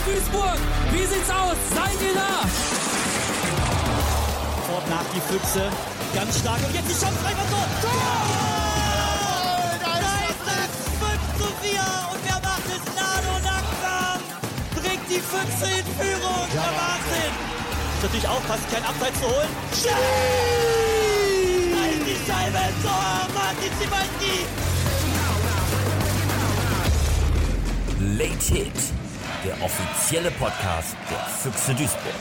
Duisburg, wie sieht's aus? Seid ihr da? Fort nach die Füchse, ganz stark und jetzt die Chance, einfach so. Da ist es 5:4 und wer macht es? Nano Nackam bringt die Füchse in Führung, der Wahnsinn. Natürlich aufpassen, kein Abseits zu holen. Schieß! Da ist die Scheibe, Tor, Martin Szymanski. Late Hit, der offizielle Podcast der Füchse Duisburg.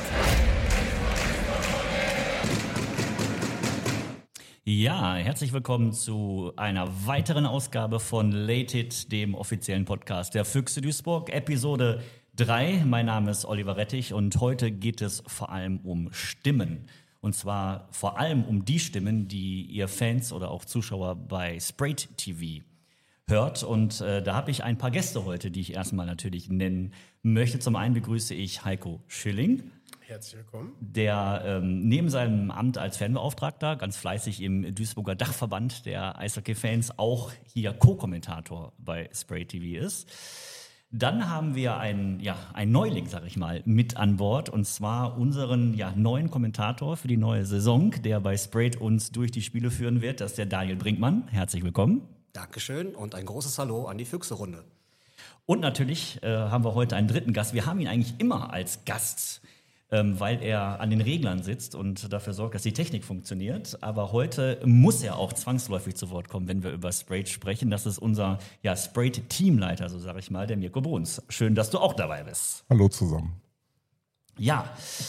Ja, herzlich willkommen zu einer weiteren Ausgabe von Late Hit, dem offiziellen Podcast der Füchse Duisburg, Episode 3. Mein Name ist Oliver Rettich und heute geht es vor allem um Stimmen. Und zwar vor allem um die Stimmen, die ihr Fans oder auch Zuschauer bei Sprayt TV hört. Und da habe ich ein paar Gäste heute, die ich erstmal natürlich nennen möchte. Zum einen begrüße ich Heiko Schilling. Herzlich willkommen. Der neben seinem Amt als Fanbeauftragter ganz fleißig im Duisburger Dachverband der Eishockey-Fans auch hier Co-Kommentator bei Sprayt TV ist. Dann haben wir einen Neuling, sag ich mal, mit an Bord, und zwar unseren neuen Kommentator für die neue Saison, der bei Sprayt uns durch die Spiele führen wird. Das ist der Daniel Brinkmann. Herzlich willkommen. Dankeschön und ein großes Hallo an die Füchse-Runde. Und natürlich haben wir heute einen dritten Gast. Wir haben ihn eigentlich immer als Gast, weil er an den Reglern sitzt und dafür sorgt, dass die Technik funktioniert. Aber heute muss er auch zwangsläufig zu Wort kommen, wenn wir über Sprayt sprechen. Das ist unser Sprayt-Teamleiter, so sage ich mal, der Mirko Bruns. Schön, dass du auch dabei bist. Hallo zusammen. Ja,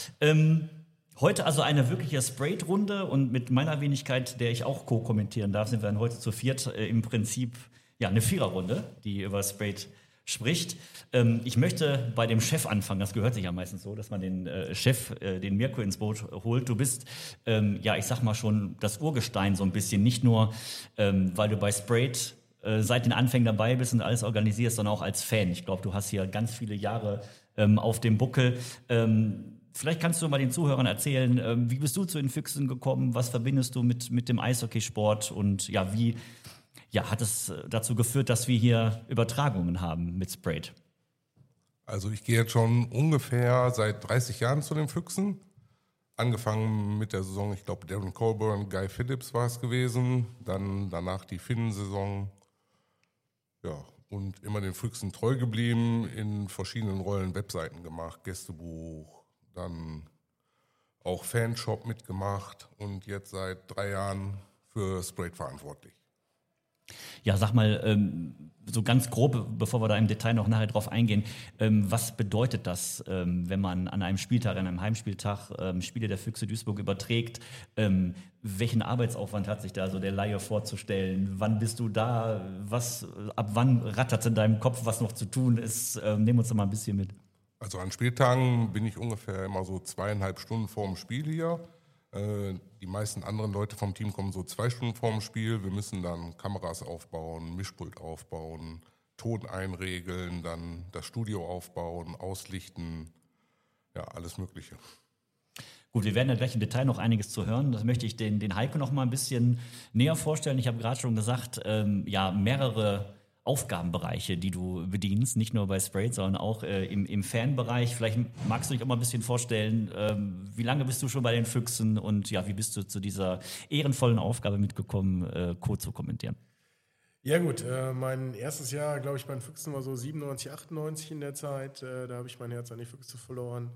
heute also eine wirkliche Sprayt-Runde und mit meiner Wenigkeit, der ich auch co-kommentieren darf, sind wir dann heute zu viert im Prinzip eine Viererrunde, die über Sprayt spricht. Ich möchte bei dem Chef anfangen. Das gehört sich ja meistens so, dass man den Chef, den Mirko, ins Boot holt. Du bist, ich sag mal schon, das Urgestein so ein bisschen. Nicht nur, weil du bei Sprayt seit den Anfängen dabei bist und alles organisierst, sondern auch als Fan. Ich glaube, du hast hier ganz viele Jahre auf dem Buckel. Vielleicht kannst du mal den Zuhörern erzählen, wie bist du zu den Füchsen gekommen? Was verbindest du mit dem Eishockeysport? Und wie hat es dazu geführt, dass wir hier Übertragungen haben mit Sprayt? Also ich gehe jetzt schon ungefähr seit 30 Jahren zu den Füchsen. Angefangen mit der Saison, ich glaube Darren Colburn, Guy Phillips war es gewesen. Dann danach die Finnen-Saison. Ja, und immer den Füchsen treu geblieben, in verschiedenen Rollen Webseiten gemacht, Gästebuch, dann auch Fanshop mitgemacht und jetzt seit 3 Jahren für Sprayt verantwortlich. Ja, sag mal, so ganz grob, bevor wir da im Detail noch nachher drauf eingehen, was bedeutet das, wenn man an einem Spieltag, an einem Heimspieltag Spiele der Füchse Duisburg überträgt? Welchen Arbeitsaufwand hat sich da so der Laie vorzustellen? Wann bist du da? Ab wann rattert es in deinem Kopf, was noch zu tun ist? Nehmen uns doch mal ein bisschen mit. Also an Spieltagen bin ich ungefähr immer so 2,5 Stunden vor dem Spiel hier. Die meisten anderen Leute vom Team kommen so 2 Stunden vorm Spiel. Wir müssen dann Kameras aufbauen, Mischpult aufbauen, Ton einregeln, dann das Studio aufbauen, auslichten, alles Mögliche. Gut, wir werden ja gleich im Detail noch einiges zu hören. Das möchte ich den Heiko noch mal ein bisschen näher vorstellen. Ich habe gerade schon gesagt, mehrere Aufgabenbereiche, die du bedienst, nicht nur bei Sprayt, sondern auch im Fanbereich. Vielleicht magst du dich auch mal ein bisschen vorstellen, wie lange bist du schon bei den Füchsen und wie bist du zu dieser ehrenvollen Aufgabe mitgekommen, Co. zu kommentieren? Ja gut, mein erstes Jahr, glaube ich, bei den Füchsen war so 97, 98 in der Zeit. Da habe ich mein Herz an die Füchse verloren.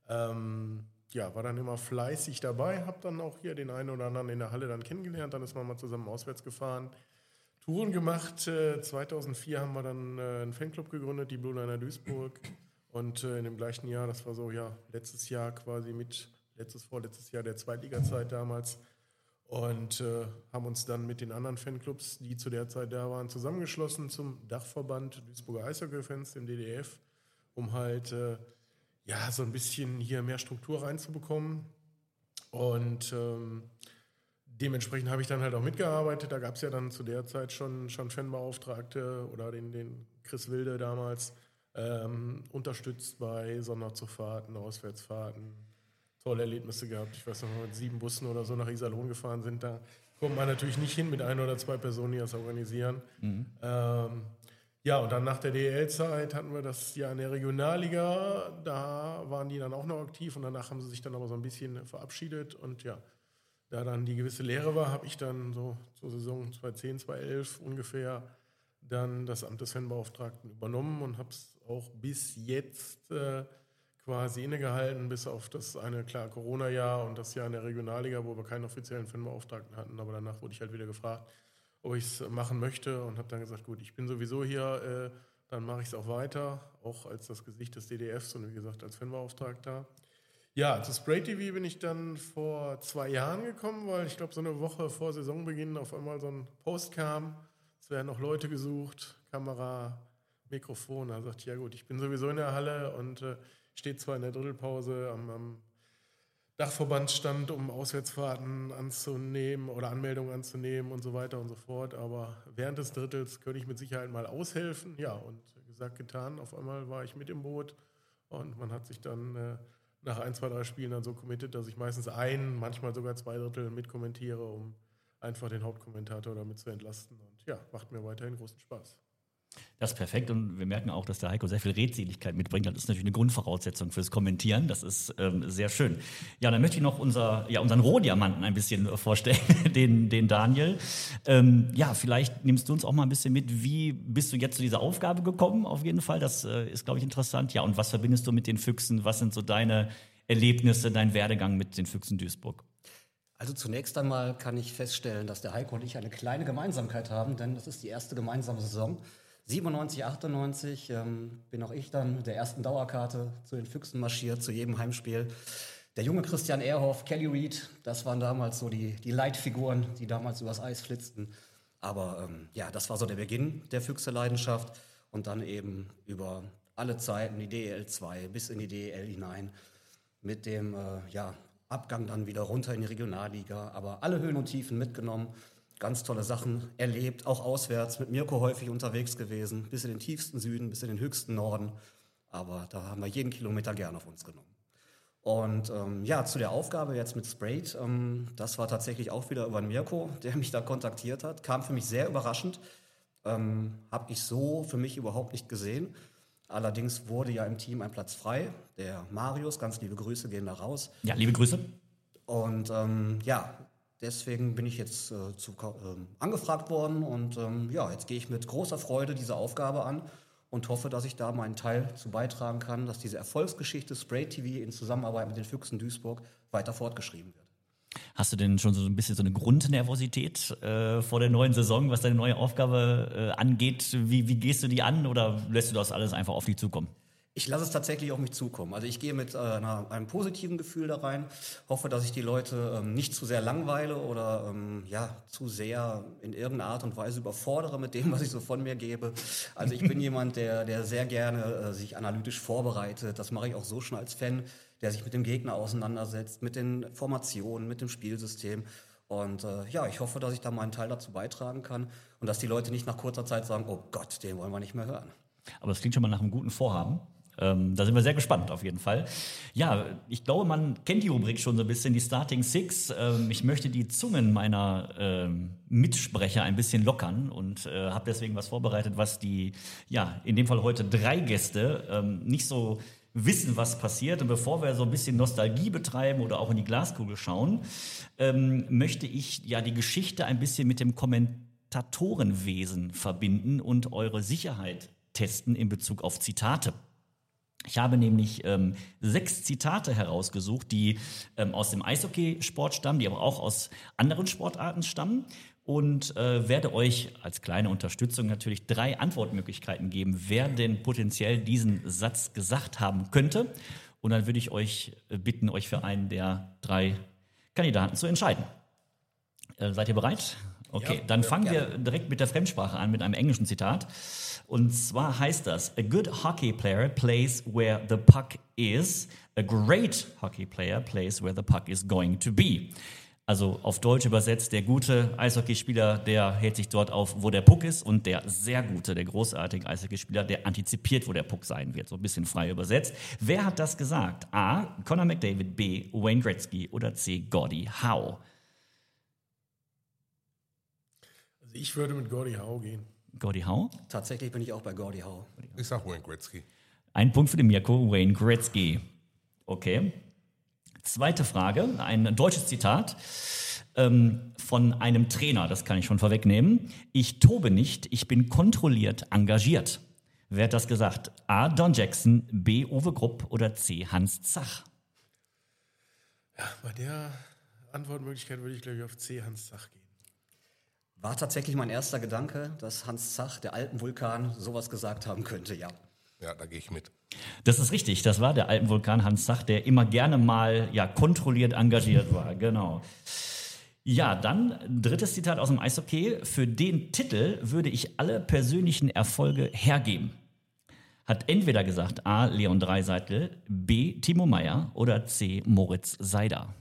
War dann immer fleißig dabei, habe dann auch hier den einen oder anderen in der Halle dann kennengelernt. Dann ist man mal zusammen auswärts gefahren. Touren gemacht. 2004 haben wir dann einen Fanclub gegründet, die Blue Liner Duisburg. Und in dem gleichen Jahr, das war so letztes Jahr quasi vorletztes Jahr der Zweitliga-Zeit damals. Und haben uns dann mit den anderen Fanclubs, die zu der Zeit da waren, zusammengeschlossen zum Dachverband Duisburger Eishockey-Fans, dem DDF, um halt so ein bisschen hier mehr Struktur reinzubekommen. Und dementsprechend habe ich dann halt auch mitgearbeitet. Da gab es ja dann zu der Zeit schon Fanbeauftragte oder den Chris Wilde damals unterstützt bei Sonderzugfahrten, Auswärtsfahrten. Tolle Erlebnisse gehabt. Ich weiß noch, mit 7 Bussen oder so nach Iserlohn gefahren sind. Da kommt man natürlich nicht hin mit 1 oder 2 Personen, die das organisieren. Ja, und dann nach der DEL-Zeit hatten wir das Jahr in der Regionalliga. Da waren die dann auch noch aktiv und danach haben sie sich dann aber so ein bisschen verabschiedet. Und ja, da dann die gewisse Lehre war, habe ich dann so zur Saison 2010, 2011 ungefähr dann das Amt des Fanbeauftragten übernommen und habe es auch bis jetzt quasi innegehalten, bis auf das eine, klar, Corona-Jahr und das Jahr in der Regionalliga, wo wir keinen offiziellen Fanbeauftragten hatten. Aber danach wurde ich halt wieder gefragt, ob ich es machen möchte und habe dann gesagt, gut, ich bin sowieso hier, dann mache ich es auch weiter, auch als das Gesicht des DDFs und wie gesagt als Fanbeauftragter. Ja, zu Spray TV bin ich dann vor 2 Jahren gekommen, weil ich glaube, so eine Woche vor Saisonbeginn auf einmal so ein Post kam, es werden noch Leute gesucht, Kamera, Mikrofon. Da sagte ich, ja gut, ich bin sowieso in der Halle und steht zwar in der Drittelpause am Dachverbandsstand, um Auswärtsfahrten anzunehmen oder Anmeldungen anzunehmen und so weiter und so fort. Aber während des Drittels könnte ich mit Sicherheit mal aushelfen. Ja, und gesagt, getan. Auf einmal war ich mit im Boot und man hat sich dann nach 1, 2, 3 Spielen dann so committed, dass ich meistens manchmal sogar 2 Drittel mitkommentiere, um einfach den Hauptkommentator damit zu entlasten. Und ja, macht mir weiterhin großen Spaß. Das ist perfekt und wir merken auch, dass der Heiko sehr viel Redseligkeit mitbringt. Das ist natürlich eine Grundvoraussetzung fürs Kommentieren. Das ist sehr schön. Ja, dann möchte ich noch unseren Rohdiamanten ein bisschen vorstellen, den Daniel. Vielleicht nimmst du uns auch mal ein bisschen mit. Wie bist du jetzt zu dieser Aufgabe gekommen? Auf jeden Fall, das ist, glaube ich, interessant. Ja, und was verbindest du mit den Füchsen? Was sind so deine Erlebnisse, dein Werdegang mit den Füchsen Duisburg? Also zunächst einmal kann ich feststellen, dass der Heiko und ich eine kleine Gemeinsamkeit haben, denn das ist die erste gemeinsame Saison. 97, 98 bin auch ich dann mit der ersten Dauerkarte zu den Füchsen marschiert, zu jedem Heimspiel. Der junge Christian Ehrhoff, Kelly Reed, das waren damals so die Leitfiguren, die damals übers Eis flitzten. Aber das war so der Beginn der Füchse-Leidenschaft und dann eben über alle Zeiten, die DEL 2 bis in die DEL hinein, mit dem Abgang dann wieder runter in die Regionalliga, aber alle Höhen und Tiefen mitgenommen. Ganz tolle Sachen erlebt, auch auswärts, mit Mirko häufig unterwegs gewesen, bis in den tiefsten Süden, bis in den höchsten Norden. Aber da haben wir jeden Kilometer gern auf uns genommen. Und zu der Aufgabe jetzt mit Sprayed, das war tatsächlich auch wieder über den Mirko, der mich da kontaktiert hat. Kam für mich sehr überraschend, habe ich so für mich überhaupt nicht gesehen. Allerdings wurde ja im Team ein Platz frei. Der Marius, ganz liebe Grüße gehen da raus. Ja, liebe Grüße. Und deswegen bin ich jetzt angefragt worden und jetzt gehe ich mit großer Freude diese Aufgabe an und hoffe, dass ich da meinen Teil zu beitragen kann, dass diese Erfolgsgeschichte Spray TV in Zusammenarbeit mit den Füchsen Duisburg weiter fortgeschrieben wird. Hast du denn schon so ein bisschen so eine Grundnervosität vor der neuen Saison, was deine neue Aufgabe angeht? Wie gehst du die an oder lässt du das alles einfach auf dich zukommen? Ich lasse es tatsächlich auf mich zukommen. Also ich gehe mit einem positiven Gefühl da rein, hoffe, dass ich die Leute nicht zu sehr langweile oder zu sehr in irgendeiner Art und Weise überfordere mit dem, was ich so von mir gebe. Also ich bin jemand, der sehr gerne sich analytisch vorbereitet. Das mache ich auch so schon als Fan, der sich mit dem Gegner auseinandersetzt, mit den Formationen, mit dem Spielsystem. Und ich hoffe, dass ich da meinen Teil dazu beitragen kann und dass die Leute nicht nach kurzer Zeit sagen, oh Gott, den wollen wir nicht mehr hören. Aber das klingt schon mal nach einem guten Vorhaben. Da sind wir sehr gespannt auf jeden Fall. Ja, ich glaube, man kennt die Rubrik schon so ein bisschen, die Starting Six. Ich möchte die Zungen meiner Mitsprecher ein bisschen lockern und habe deswegen was vorbereitet, was die, in dem Fall heute 3 Gäste nicht so wissen, was passiert. Und bevor wir so ein bisschen Nostalgie betreiben oder auch in die Glaskugel schauen, möchte ich die Geschichte ein bisschen mit dem Kommentatorenwesen verbinden und eure Sicherheit testen in Bezug auf Zitate. Ich habe nämlich 6 Zitate herausgesucht, die aus dem Eishockeysport stammen, die aber auch aus anderen Sportarten stammen und werde euch als kleine Unterstützung natürlich 3 Antwortmöglichkeiten geben, wer denn potenziell diesen Satz gesagt haben könnte. Und dann würde ich euch bitten, euch für einen der 3 Kandidaten zu entscheiden. Seid ihr bereit? Okay, dann fangen wir direkt mit der Fremdsprache an, mit einem englischen Zitat. Und zwar heißt das: A good hockey player plays where the puck is. A great hockey player plays where the puck is going to be. Also auf Deutsch übersetzt, der gute Eishockeyspieler, der hält sich dort auf, wo der Puck ist. Und der sehr gute, der großartige Eishockeyspieler, der antizipiert, wo der Puck sein wird. So ein bisschen frei übersetzt. Wer hat das gesagt? A. Connor McDavid, B. Wayne Gretzky oder C. Gordie Howe? Also ich würde mit Gordie Howe gehen. Gordie Howe? Tatsächlich bin ich auch bei Gordie Howe. Ich sag Wayne Gretzky. Ein Punkt für den Mirko, Wayne Gretzky. Okay. Zweite Frage, ein deutsches Zitat von einem Trainer, das kann ich schon vorwegnehmen. Ich tobe nicht, ich bin kontrolliert engagiert. Wer hat das gesagt? A. Don Jackson, B. Uwe Grupp oder C. Hans Zach? Ja, bei der Antwortmöglichkeit würde ich, glaube ich, auf C. Hans Zach gehen. War tatsächlich mein erster Gedanke, dass Hans Zach, der alten Vulkan, sowas gesagt haben könnte, ja. Ja, da gehe ich mit. Das ist richtig, das war der Alpenvulkan Hans Zach, der immer gerne mal kontrolliert engagiert war, genau. Ja, dann drittes Zitat aus dem Eishockey. Für den Titel würde ich alle persönlichen Erfolge hergeben. Hat entweder gesagt A. Leon Draisaitl, B. Timo Meier oder C. Moritz Seider.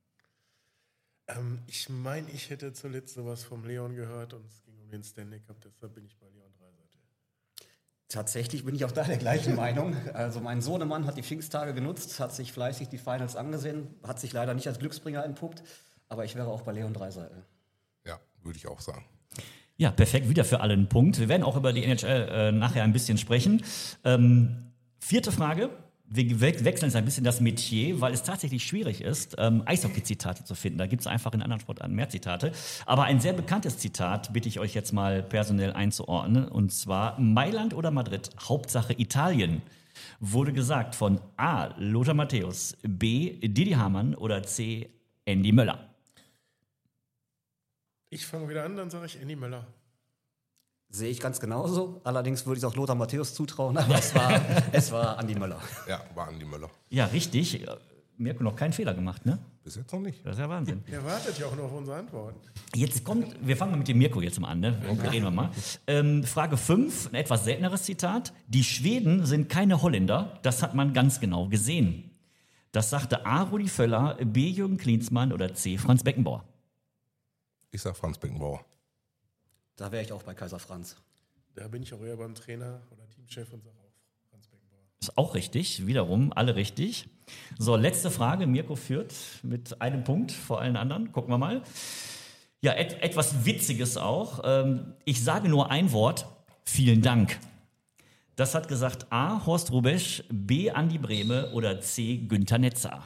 Ich meine, ich hätte zuletzt sowas vom Leon gehört und es ging um den Stanley Cup, deshalb bin ich bei Leon Draisaitl. Tatsächlich bin ich auch da der gleichen Meinung. Also mein Sohnemann hat die Pfingsttage genutzt, hat sich fleißig die Finals angesehen, hat sich leider nicht als Glücksbringer entpuppt, aber ich wäre auch bei Leon Draisaitl. Ja, würde ich auch sagen. Ja, perfekt, wieder für alle ein Punkt. Wir werden auch über die NHL nachher ein bisschen sprechen. Vierte Frage. Wir wechseln jetzt ein bisschen das Metier, weil es tatsächlich schwierig ist, Eishockey-Zitate zu finden. Da gibt es einfach in anderen Sportarten mehr Zitate. Aber ein sehr bekanntes Zitat bitte ich euch jetzt mal personell einzuordnen. Und zwar Mailand oder Madrid, Hauptsache Italien. Wurde gesagt von A. Lothar Matthäus, B. Didi Hamann oder C. Andy Möller. Ich fange wieder an, dann sage ich Andy Möller. Sehe ich ganz genauso. Allerdings würde ich es auch Lothar Matthäus zutrauen, aber es war Andy Möller. Ja, war Andy Möller. Ja, richtig. Mirko noch keinen Fehler gemacht, ne? Bis jetzt noch nicht. Das ist ja Wahnsinn. Der wartet ja auch noch auf unsere Antworten. Jetzt kommt, wir fangen mal mit dem Mirko jetzt mal an, ne? Okay. Reden wir mal. Frage 5, ein etwas selteneres Zitat. Die Schweden sind keine Holländer, das hat man ganz genau gesehen. Das sagte A. Rudi Völler, B. Jürgen Klinsmann oder C. Franz Beckenbauer. Ich sag Franz Beckenbauer. Da wäre ich auch bei Kaiser Franz. Da bin ich auch eher beim Trainer oder Teamchef und sage auch Franz Beckenbauer. Ist auch richtig, wiederum alle richtig. So, letzte Frage. Mirko führt mit einem Punkt vor allen anderen. Gucken wir mal. Ja, etwas Witziges auch. Ich sage nur ein Wort. Vielen Dank. Das hat gesagt A. Horst Hrubesch, B. Andi Brehme oder C. Günther Netzer.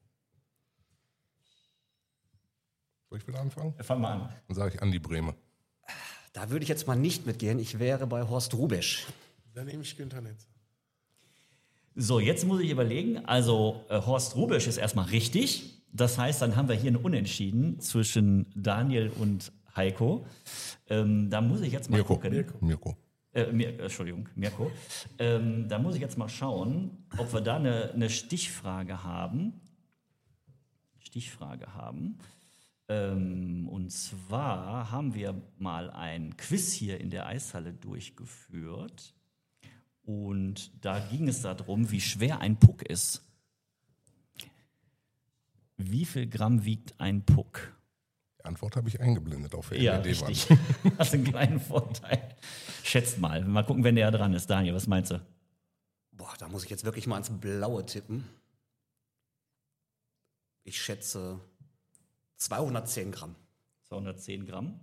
Soll ich wieder anfangen? Fangen wir an. Dann sage ich Andi Brehme. Da würde ich jetzt mal nicht mitgehen. Ich wäre bei Horst Hrubesch. Dann nehme ich Günther Netzer. So, jetzt muss ich überlegen. Also Horst Hrubesch ist erstmal richtig. Das heißt, dann haben wir hier ein Unentschieden zwischen Daniel und Heiko. Da muss ich jetzt mal gucken. Mirko. Mirko. Da muss ich jetzt mal schauen, ob wir da eine Stichfrage haben. Und zwar haben wir mal ein Quiz hier in der Eishalle durchgeführt. Und da ging es darum, wie schwer ein Puck ist. Wie viel Gramm wiegt ein Puck? Die Antwort habe ich eingeblendet auf der Ja, LED-Wand. richtig. Hast einen kleinen Vorteil. Schätzt mal. Mal gucken, wer näher dran ist. Daniel, was meinst du? Boah, da muss ich jetzt wirklich mal ans Blaue tippen. Ich schätze 210 Gramm. 210 Gramm.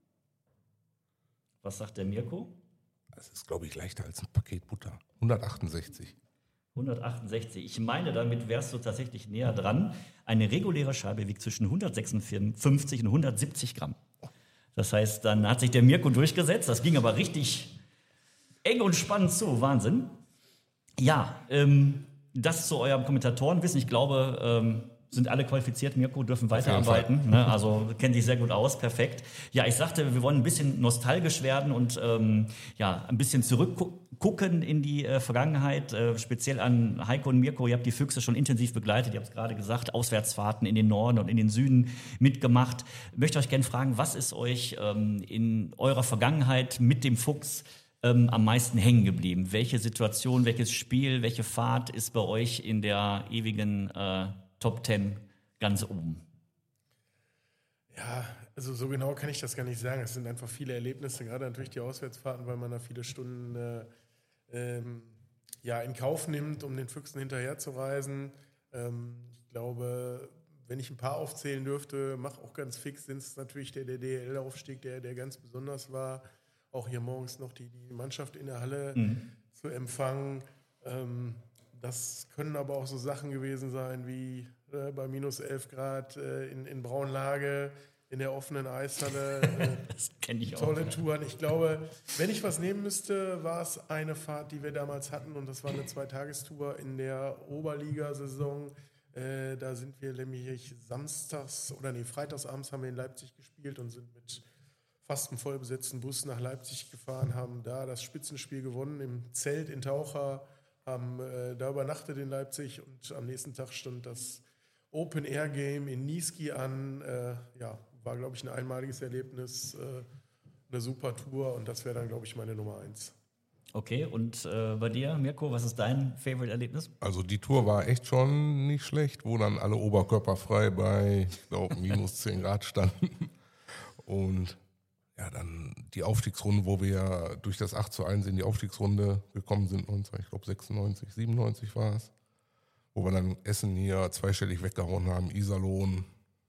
Was sagt der Mirko? Das ist, glaube ich, leichter als ein Paket Butter. 168. 168. Ich meine, damit wärst du tatsächlich näher dran. Eine reguläre Scheibe wiegt zwischen 156 und 170 Gramm. Das heißt, dann hat sich der Mirko durchgesetzt. Das ging aber richtig eng und spannend zu. Wahnsinn. Ja, das zu eurem Kommentatorenwissen. Ich glaube, sind alle qualifiziert. Mirko, dürfen weiterarbeiten. Ne? Also kennen sich sehr gut aus. Perfekt. Ja, ich sagte, wir wollen ein bisschen nostalgisch werden und ein bisschen zurückgucken in die Vergangenheit. Speziell an Heiko und Mirko. Ihr habt die Füchse schon intensiv begleitet. Ihr habt es gerade gesagt, Auswärtsfahrten in den Norden und in den Süden mitgemacht. Ich möchte euch gerne fragen, was ist euch in eurer Vergangenheit mit dem Fuchs am meisten hängen geblieben? Welche Situation, welches Spiel, welche Fahrt ist bei euch in der ewigen Top 10 ganz oben? Ja, also so genau kann ich das gar nicht sagen. Es sind einfach viele Erlebnisse, gerade natürlich die Auswärtsfahrten, weil man da viele Stunden in Kauf nimmt, um den Füchsen hinterherzureisen. Ich glaube, wenn ich ein paar aufzählen dürfte, mach auch ganz fix, sind es natürlich der DL-Aufstieg, der ganz besonders war. auch hier morgens noch die Mannschaft in der Halle zu empfangen. Das können aber auch so Sachen gewesen sein wie bei minus 11 Grad in Braunlage, in der offenen Eishalle. Das kenne ich auch. Tolle Touren. Ich glaube, wenn ich was nehmen müsste, war es eine Fahrt, die wir damals hatten, und das war eine 2-Tagestour in der Oberligasaison. Da sind wir nämlich freitagsabends haben wir in Leipzig gespielt und sind mit fast einem vollbesetzten Bus nach Leipzig gefahren, haben da das Spitzenspiel gewonnen im Zelt in Taucher, haben da übernachtet in Leipzig, und am nächsten Tag stand das Open-Air-Game in Niesky an. War, glaube ich, ein einmaliges Erlebnis, eine super Tour, und das wäre dann, glaube ich, meine Nummer 1. Okay, und bei dir, Mirko, was ist dein Favorite-Erlebnis? Also die Tour war echt schon nicht schlecht, wo dann alle oberkörperfrei bei, ich glaube, minus 10 Grad standen. Und ja, dann die Aufstiegsrunde, wo wir durch das 8:1 in die Aufstiegsrunde gekommen sind, ich glaube 96, 97 war es, wo wir dann Essen hier zweistellig weggehauen haben, Iserlohn,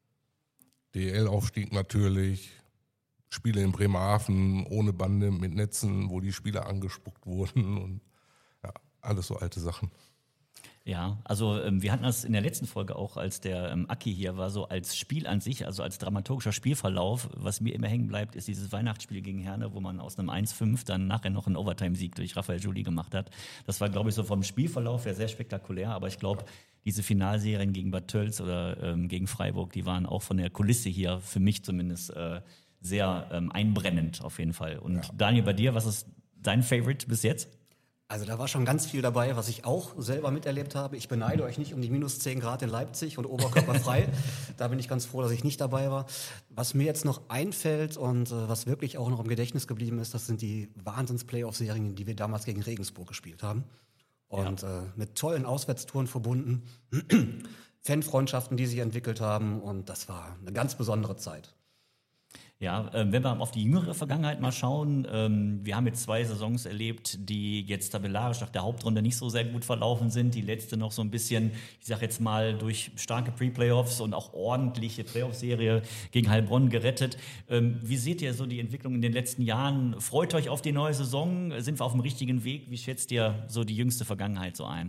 DL-Aufstieg natürlich, Spiele in Bremerhaven ohne Bande mit Netzen, wo die Spieler angespuckt wurden, und ja, alles so alte Sachen. Ja, also wir hatten das in der letzten Folge auch, als der Aki hier war, so als Spiel an sich, also als dramaturgischer Spielverlauf. Was mir immer hängen bleibt, ist dieses Weihnachtsspiel gegen Herne, wo man aus einem 1:5 dann nachher noch einen Overtime-Sieg durch Raphael Joly gemacht hat. Das war, glaube ich, so vom Spielverlauf her sehr spektakulär, aber ich glaube, diese Finalserien gegen Bad Tölz oder gegen Freiburg, die waren auch von der Kulisse hier, für mich zumindest, sehr einbrennend auf jeden Fall. Und Daniel, bei dir, was ist dein Favorite bis jetzt? Also da war schon ganz viel dabei, was ich auch selber miterlebt habe. Ich beneide euch nicht um die minus 10 Grad in Leipzig und oberkörperfrei. Da bin ich ganz froh, dass ich nicht dabei war. Was mir jetzt noch einfällt und was wirklich auch noch im Gedächtnis geblieben ist, das sind die Wahnsinns-Playoff-Serien, die wir damals gegen Regensburg gespielt haben. Und mit tollen Auswärtstouren verbunden, Fanfreundschaften, die sich entwickelt haben. Und das war eine ganz besondere Zeit. Ja, wenn wir auf die jüngere Vergangenheit mal schauen, wir haben jetzt 2 Saisons erlebt, die jetzt tabellarisch nach der Hauptrunde nicht so sehr gut verlaufen sind. Die letzte noch so ein bisschen, ich sag jetzt mal, durch starke Pre-Playoffs und auch ordentliche Playoff-Serie gegen Heilbronn gerettet. Wie seht ihr so die Entwicklung in den letzten Jahren? Freut euch auf die neue Saison? Sind wir auf dem richtigen Weg? Wie schätzt ihr so die jüngste Vergangenheit so ein?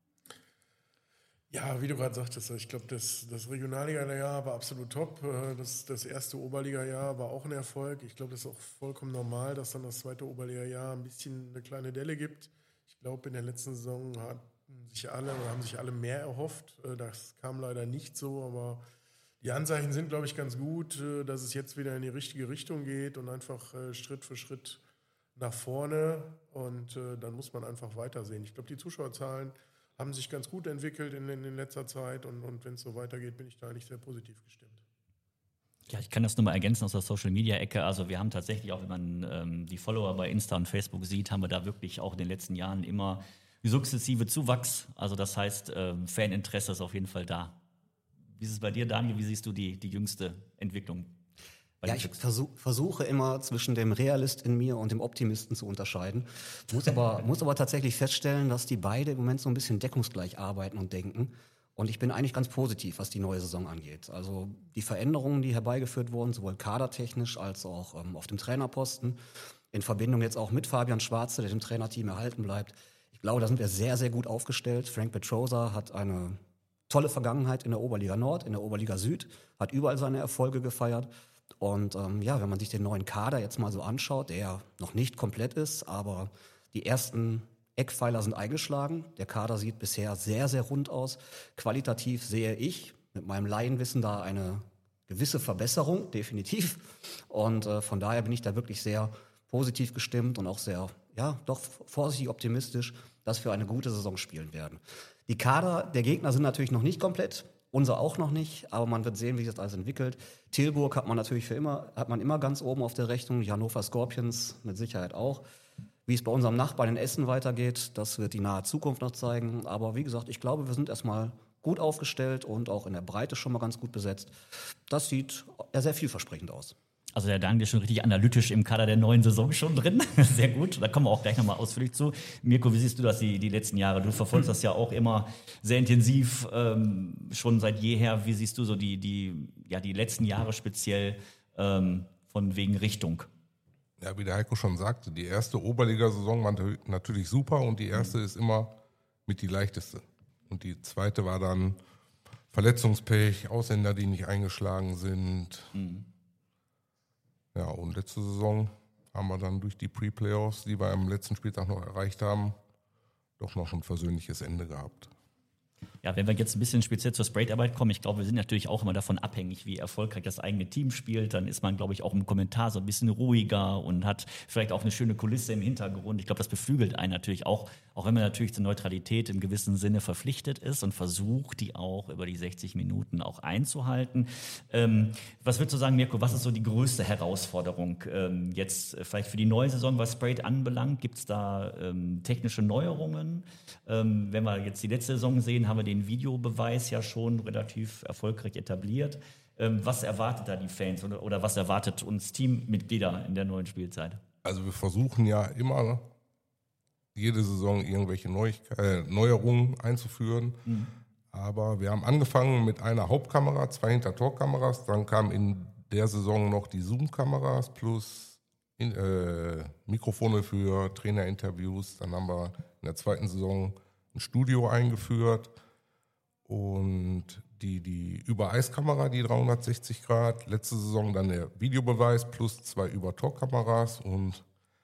Ja, wie du gerade sagtest, ich glaube, das Regionalliga-Jahr war absolut top. Das erste Oberliga-Jahr war auch ein Erfolg. Ich glaube, das ist auch vollkommen normal, dass dann das zweite Oberliga-Jahr ein bisschen eine kleine Delle gibt. Ich glaube, in der letzten Saison haben sich alle mehr erhofft. Das kam leider nicht so, aber die Anzeichen sind, glaube ich, ganz gut, dass es jetzt wieder in die richtige Richtung geht und einfach Schritt für Schritt nach vorne. Und dann muss man einfach weitersehen. Ich glaube, die Zuschauerzahlen haben sich ganz gut entwickelt in letzter Zeit, und wenn es so weitergeht, bin ich da eigentlich sehr positiv gestimmt. Ja, ich kann das nur mal ergänzen aus der Social-Media-Ecke. Also wir haben tatsächlich auch, wenn man die Follower bei Insta und Facebook sieht, haben wir da wirklich auch in den letzten Jahren immer sukzessive Zuwachs. Also das heißt, Faninteresse ist auf jeden Fall da. Wie ist es bei dir, Daniel? Wie siehst du die jüngste Entwicklung? Ja, ich versuche immer zwischen dem Realist in mir und dem Optimisten zu unterscheiden. Muss aber tatsächlich feststellen, dass die beide im Moment so ein bisschen deckungsgleich arbeiten und denken. Und ich bin eigentlich ganz positiv, was die neue Saison angeht. Also die Veränderungen, die herbeigeführt wurden, sowohl kadertechnisch als auch auf dem Trainerposten, in Verbindung jetzt auch mit Fabian Schwarze, der dem Trainerteam erhalten bleibt. Ich glaube, da sind wir sehr, sehr gut aufgestellt. Frank Petrosa hat eine tolle Vergangenheit in der Oberliga Nord, in der Oberliga Süd, hat überall seine Erfolge gefeiert. Und wenn man sich den neuen Kader jetzt mal so anschaut, der noch nicht komplett ist, aber die ersten Eckpfeiler sind eingeschlagen. Der Kader sieht bisher sehr, sehr rund aus. Qualitativ sehe ich mit meinem Laienwissen da eine gewisse Verbesserung, definitiv. Und von daher bin ich da wirklich sehr positiv gestimmt und auch sehr, doch vorsichtig optimistisch, dass wir eine gute Saison spielen werden. Die Kader der Gegner sind natürlich noch nicht komplett. Unser auch noch nicht, aber man wird sehen, wie sich das alles entwickelt. Tilburg hat man natürlich immer ganz oben auf der Rechnung, die Hannover Scorpions mit Sicherheit auch. Wie es bei unserem Nachbarn in Essen weitergeht, das wird die nahe Zukunft noch zeigen. Aber wie gesagt, ich glaube, wir sind erstmal gut aufgestellt und auch in der Breite schon mal ganz gut besetzt. Das sieht ja sehr vielversprechend aus. Also der Daniel ist schon richtig analytisch im Kader der neuen Saison schon drin. Sehr gut, da kommen wir auch gleich nochmal ausführlich zu. Mirko, wie siehst du das die letzten Jahre? Du verfolgst das ja auch immer sehr intensiv, schon seit jeher. Wie siehst du so die letzten Jahre speziell von wegen Richtung? Ja, wie der Heiko schon sagte, die erste Oberligasaison war natürlich super und die erste ist immer mit die leichteste. Und die zweite war dann Verletzungspech, Ausländer, die nicht eingeschlagen sind. Ja, und letzte Saison haben wir dann durch die Pre-Playoffs, die wir am letzten Spieltag noch erreicht haben, doch noch ein versöhnliches Ende gehabt. Ja, wenn wir jetzt ein bisschen speziell zur Sprayarbeit kommen, ich glaube, wir sind natürlich auch immer davon abhängig, wie erfolgreich das eigene Team spielt. Dann ist man, glaube ich, auch im Kommentar so ein bisschen ruhiger und hat vielleicht auch eine schöne Kulisse im Hintergrund. Ich glaube, das beflügelt einen natürlich auch wenn man natürlich zur Neutralität im gewissen Sinne verpflichtet ist und versucht, die auch über die 60 Minuten auch einzuhalten. Was würdest du sagen, Mirko, was ist so die größte Herausforderung jetzt vielleicht für die neue Saison, was Sprayed anbelangt? Gibt es da technische Neuerungen? Wenn wir jetzt die letzte Saison sehen, haben wir den Videobeweis ja schon relativ erfolgreich etabliert. Was erwartet da die Fans oder was erwartet uns Teammitglieder in der neuen Spielzeit? Also wir versuchen ja immer jede Saison irgendwelche Neuerungen einzuführen. Aber wir haben angefangen mit einer Hauptkamera, 2 Hintertorkameras. Dann kamen in der Saison noch die Zoom-Kameras plus Mikrofone für Trainerinterviews. Dann haben wir in der zweiten Saison ein Studio eingeführt und die Über-Eis-Kamera, die 360 Grad. Letzte Saison dann der Videobeweis plus 2 Über-Tor-Kameras und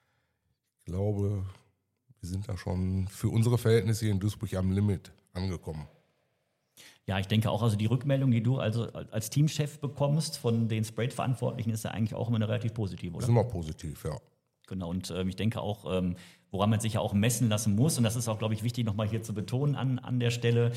ich glaube, wir sind da schon für unsere Verhältnisse hier in Duisburg am Limit angekommen. Ja, ich denke auch, also die Rückmeldung, die du also als Teamchef bekommst von den Sprayed-Verantwortlichen, ist ja eigentlich auch immer eine relativ positive, oder? Das ist immer positiv, ja. Genau, und ich denke auch, woran man sich ja auch messen lassen muss, und das ist auch, glaube ich, wichtig nochmal hier zu betonen an der Stelle,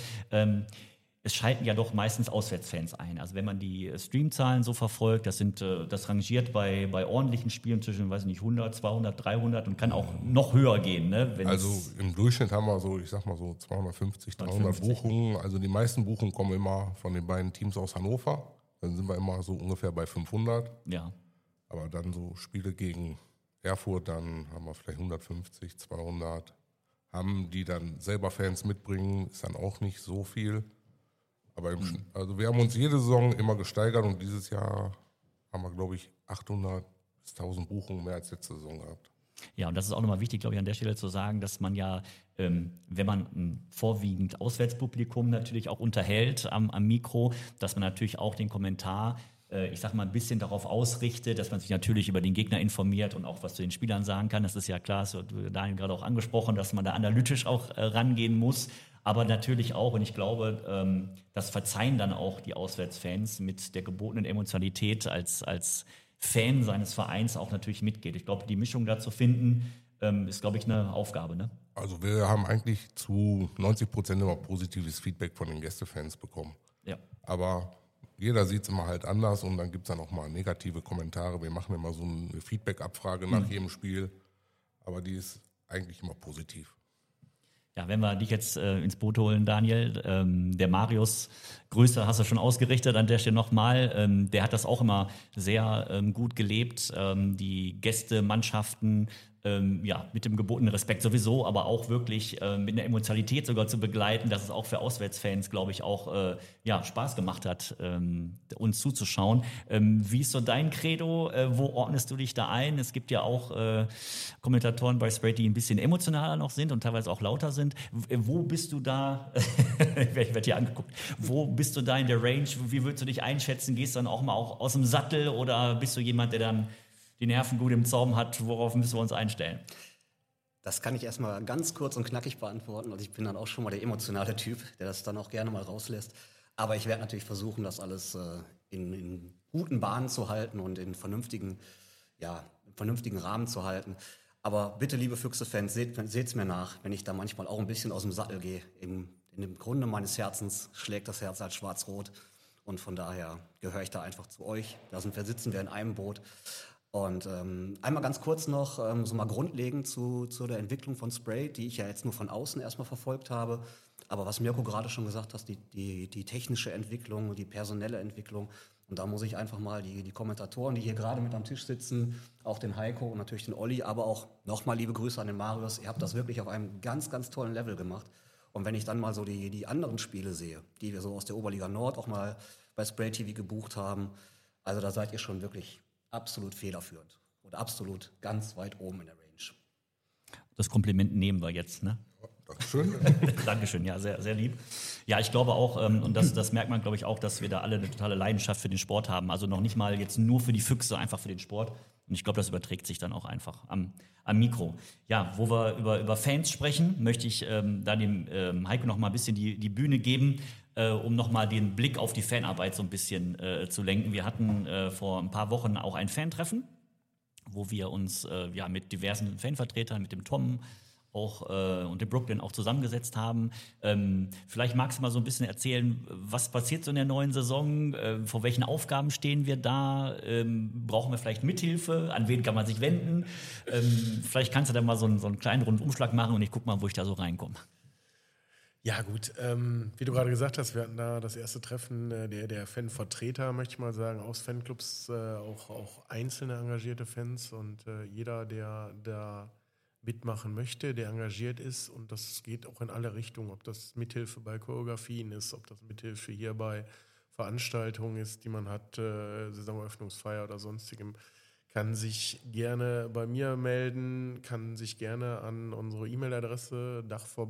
es schalten ja doch meistens Auswärtsfans ein. Also wenn man die Streamzahlen so verfolgt, das rangiert bei ordentlichen Spielen zwischen, weiß ich nicht, 100, 200, 300 und kann auch noch höher gehen. Ne? Also im Durchschnitt haben wir so, ich sag mal so 250, 300 Buchungen. Also die meisten Buchungen kommen immer von den beiden Teams aus Hannover. Dann sind wir immer so ungefähr bei 500. Ja. Aber dann so Spiele gegen Erfurt, dann haben wir vielleicht 150, 200. Haben die dann selber Fans mitbringen, ist dann auch nicht so viel. Aber also wir haben uns jede Saison immer gesteigert und dieses Jahr haben wir, glaube ich, 800 bis 1000 Buchungen mehr als letzte Saison gehabt. Ja, und das ist auch nochmal wichtig, glaube ich, an der Stelle zu sagen, dass man ja, wenn man ein vorwiegend Auswärtspublikum natürlich auch unterhält am Mikro, dass man natürlich auch den Kommentar ich sag mal, ein bisschen darauf ausrichtet, dass man sich natürlich über den Gegner informiert und auch was zu den Spielern sagen kann. Das ist ja klar, das hat Daniel gerade auch angesprochen, dass man da analytisch auch rangehen muss. Aber natürlich auch, und ich glaube, das verzeihen dann auch die Auswärtsfans mit der gebotenen Emotionalität als Fan seines Vereins auch natürlich mitgeht. Ich glaube, die Mischung da zu finden, ist, glaube ich, eine Aufgabe. Ne? Also wir haben eigentlich zu 90% immer positives Feedback von den Gästefans bekommen. Ja. Aber jeder sieht es immer halt anders und dann gibt es dann auch mal negative Kommentare. Wir machen immer so eine Feedback-Abfrage nach jedem Spiel, aber die ist eigentlich immer positiv. Ja, wenn wir dich jetzt ins Boot holen, Daniel, der Marius, Grüße hast du schon ausgerichtet an der Stelle nochmal, der hat das auch immer sehr gut gelebt, die Gästemannschaften mit dem gebotenen Respekt sowieso, aber auch wirklich mit einer Emotionalität sogar zu begleiten, dass es auch für Auswärtsfans, glaube ich, auch Spaß gemacht hat, uns zuzuschauen. Wie ist so dein Credo? Wo ordnest du dich da ein? Es gibt ja auch Kommentatoren bei Sprayed, die ein bisschen emotionaler noch sind und teilweise auch lauter sind. Wo bist du da? Ich werde hier angeguckt. Wo bist du da in der Range? Wie würdest du dich einschätzen? Gehst du dann auch mal aus dem Sattel oder bist du jemand, der dann die Nerven gut im Zaum hat? Worauf müssen wir uns einstellen? Das kann ich erstmal ganz kurz und knackig beantworten. Also ich bin dann auch schon mal der emotionale Typ, der das dann auch gerne mal rauslässt. Aber ich werde natürlich versuchen, das alles in guten Bahnen zu halten und in vernünftigen Rahmen zu halten. Aber bitte, liebe Füchse-Fans, seht's mir nach, wenn ich da manchmal auch ein bisschen aus dem Sattel gehe. In dem Grunde meines Herzens schlägt das Herz als schwarz-rot. Und von daher gehöre ich da einfach zu euch. Sitzen wir in einem Boot. Und einmal ganz kurz noch so mal grundlegend zu der Entwicklung von Sprayed, die ich ja jetzt nur von außen erstmal verfolgt habe. Aber was Mirko gerade schon gesagt hat, die technische Entwicklung, die personelle Entwicklung. Und da muss ich einfach mal die Kommentatoren, die hier gerade mit am Tisch sitzen, auch den Heiko und natürlich den Olli, aber auch nochmal liebe Grüße an den Marius. Ihr habt das wirklich auf einem ganz, ganz tollen Level gemacht. Und wenn ich dann mal so die anderen Spiele sehe, die wir so aus der Oberliga Nord auch mal bei Sprayed TV gebucht haben, also da seid ihr schon wirklich absolut federführend. oder absolut ganz weit oben in der Range. Das Kompliment nehmen wir jetzt, ne? Dankeschön. Dankeschön, ja, sehr, sehr lieb. Ja, ich glaube auch, und das merkt man, glaube ich, auch, dass wir da alle eine totale Leidenschaft für den Sport haben. Also noch nicht mal jetzt nur für die Füchse, einfach für den Sport. Und ich glaube, das überträgt sich dann auch einfach am Mikro. Ja, wo wir über Fans sprechen, möchte ich da dem Heiko noch mal ein bisschen die Bühne geben, um noch mal den Blick auf die Fanarbeit so ein bisschen zu lenken. Wir hatten vor ein paar Wochen auch ein Fantreffen, wo wir uns mit diversen Fanvertretern, mit dem Tom auch und dem Brooklyn auch zusammengesetzt haben. Vielleicht magst du mal so ein bisschen erzählen, was passiert so in der neuen Saison, vor welchen Aufgaben stehen wir da, brauchen wir vielleicht Mithilfe, an wen kann man sich wenden? Vielleicht kannst du da mal so einen kleinen Rundumschlag machen und ich gucke mal, wo ich da so reinkomme. Ja gut, wie du gerade gesagt hast, wir hatten da das erste Treffen der Fanvertreter, möchte ich mal sagen, aus Fanclubs, auch einzelne engagierte Fans und jeder, der da mitmachen möchte, der engagiert ist, und das geht auch in alle Richtungen, ob das Mithilfe bei Choreografien ist, ob das Mithilfe hier bei Veranstaltungen ist, die man hat, Saisoneröffnungsfeier oder sonstigem, kann sich gerne bei mir melden, kann sich gerne an unsere E-Mail-Adresse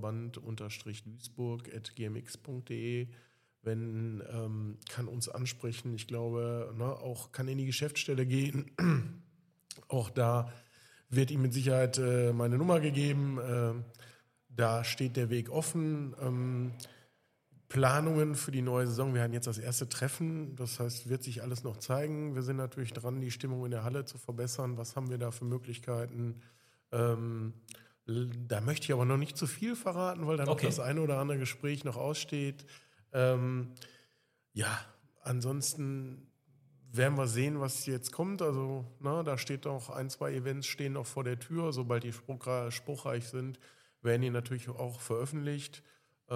dachverband-duisburg@gmx.de wenden, kann uns ansprechen. Ich glaube, auch kann in die Geschäftsstelle gehen. Auch da wird ihm mit Sicherheit meine Nummer gegeben. Da steht der Weg offen. Planungen für die neue Saison. Wir hatten jetzt das erste Treffen. Das heißt, wird sich alles noch zeigen. Wir sind natürlich dran, die Stimmung in der Halle zu verbessern. Was haben wir da für Möglichkeiten? Da möchte ich aber noch nicht zu viel verraten, weil da noch das eine oder andere Gespräch noch aussteht. Ansonsten werden wir sehen, was jetzt kommt. Also, da steht noch 1-2 Events stehen noch vor der Tür. Sobald die spruchreich sind, werden die natürlich auch veröffentlicht. Das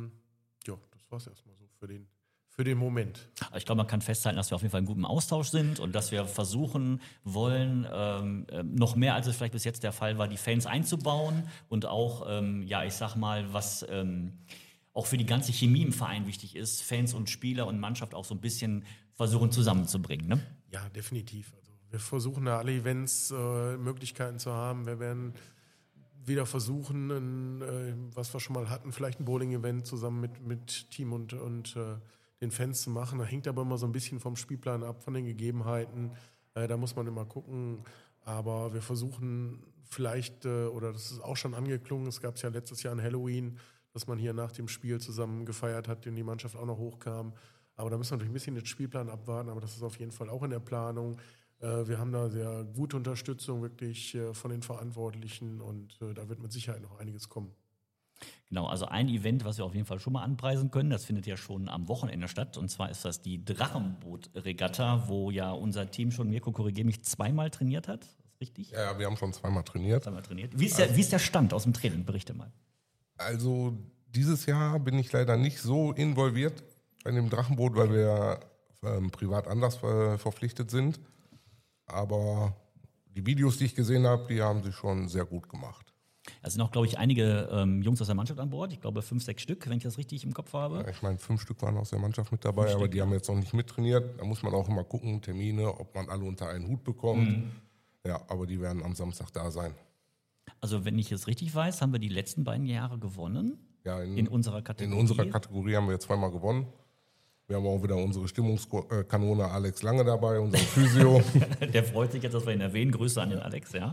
war es erstmal so für den Moment. Ich glaube, man kann festhalten, dass wir auf jeden Fall in gutem Austausch sind und dass wir versuchen wollen, noch mehr, als es vielleicht bis jetzt der Fall war, die Fans einzubauen und auch, ich sag mal, was auch für die ganze Chemie im Verein wichtig ist, Fans und Spieler und Mannschaft auch so ein bisschen versuchen zusammenzubringen. Ne? Ja, definitiv. Also wir versuchen da alle Events Möglichkeiten zu haben. Wir werden wieder versuchen, was wir schon mal hatten, vielleicht ein Bowling-Event zusammen mit Team und den Fans zu machen. Da hängt aber immer so ein bisschen vom Spielplan ab, von den Gegebenheiten. Da muss man immer gucken. Aber wir versuchen vielleicht, oder das ist auch schon angeklungen, es gab es ja letztes Jahr an Halloween, dass man hier nach dem Spiel zusammen gefeiert hat und die Mannschaft auch noch hochkam. Aber da müssen wir natürlich ein bisschen den Spielplan abwarten, aber das ist auf jeden Fall auch in der Planung. Wir haben da sehr gute Unterstützung wirklich von den Verantwortlichen und da wird mit Sicherheit noch einiges kommen. Genau, also ein Event, was wir auf jeden Fall schon mal anpreisen können, das findet ja schon am Wochenende statt, und zwar ist das die Drachenboot-Regatta, wo ja unser Team schon, Mirko, korrigiere mich, 2-mal trainiert hat, ist das richtig? Ja, wir haben schon 2-mal trainiert. Wie ist der Stand aus dem Training? Berichte mal. Also dieses Jahr bin ich leider nicht so involviert bei dem Drachenboot, weil wir privat anders verpflichtet sind. Aber die Videos, die ich gesehen habe, die haben sich schon sehr gut gemacht. Es sind auch, glaube ich, einige Jungs aus der Mannschaft an Bord. Ich glaube 5-6 Stück, wenn ich das richtig im Kopf habe. Ja, ich meine, 5 Stück waren aus der Mannschaft mit dabei, aber die haben jetzt noch nicht mittrainiert. Da muss man auch immer gucken, Termine, ob man alle unter einen Hut bekommt. Ja, aber die werden am Samstag da sein. Also wenn ich es richtig weiß, haben wir die letzten beiden Jahre gewonnen. Ja, in unserer Kategorie. In unserer Kategorie haben wir jetzt 2-mal gewonnen. Wir haben auch wieder unsere Stimmungskanone Alex Lange dabei, unseren Physio. Der freut sich jetzt, dass wir ihn erwähnen. Grüße an den Alex, ja.